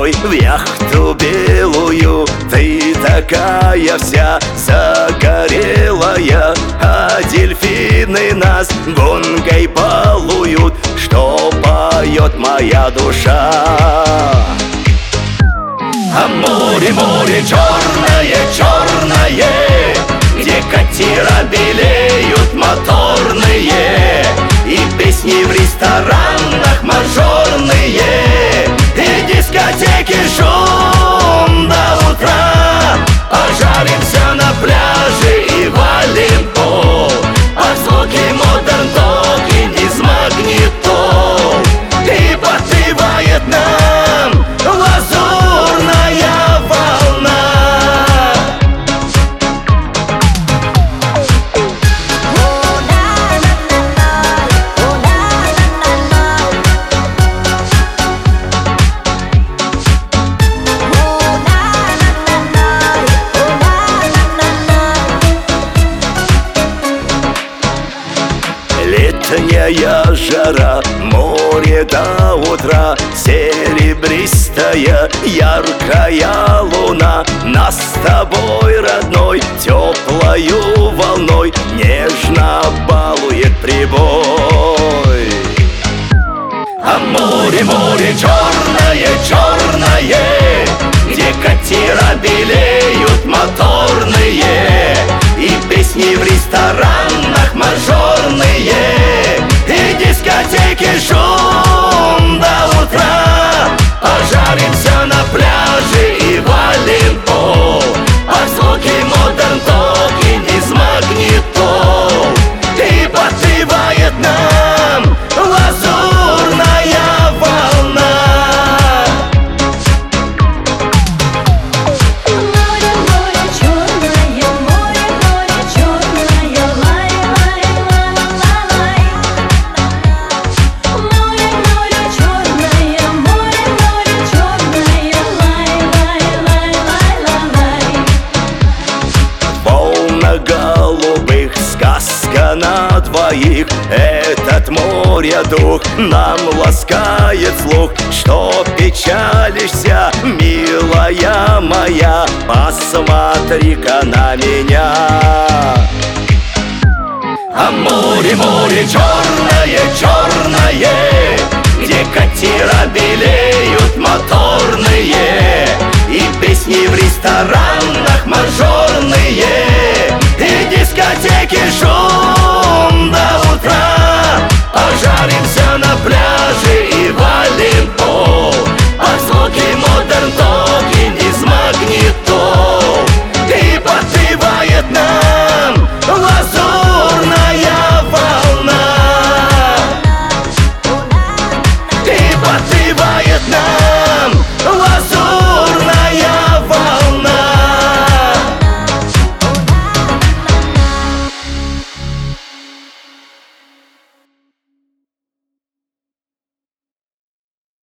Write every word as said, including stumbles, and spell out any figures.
мной в яхту белую. Ты такая вся загорелая, а дельфины нас гонкой балуют. Что поет моя душа? А море, море черное, черное, где катера белеют моторные, и песни в ресторанах мажорные, и дискотеки шум до утра. Пожаримся на пляже и валим пол, а звуки модерн токинг из магнитол. И подпевает нам лазурная волна. Летняя жара, море до утра, серебристая, яркая луна нас с тобой, родной, теплою волной нежно балует прибой. А море, море черное, черное, где катера белеют моторные, и песни в ресторанах мажорные, и дискотеки шум до утра. Пожаримся на пляже и валим пол, а звуки модерн токинг из магнитол. И подпевает нам лазурная волна. Голубых сказка на двоих, этот море дух нам ласкает слух. Что печалишься, милая моя, посмотри-ка на меня. А море, море черное, черное, где катера белеют моторные, и песни в ресторанах мажорные, и дискотеки шум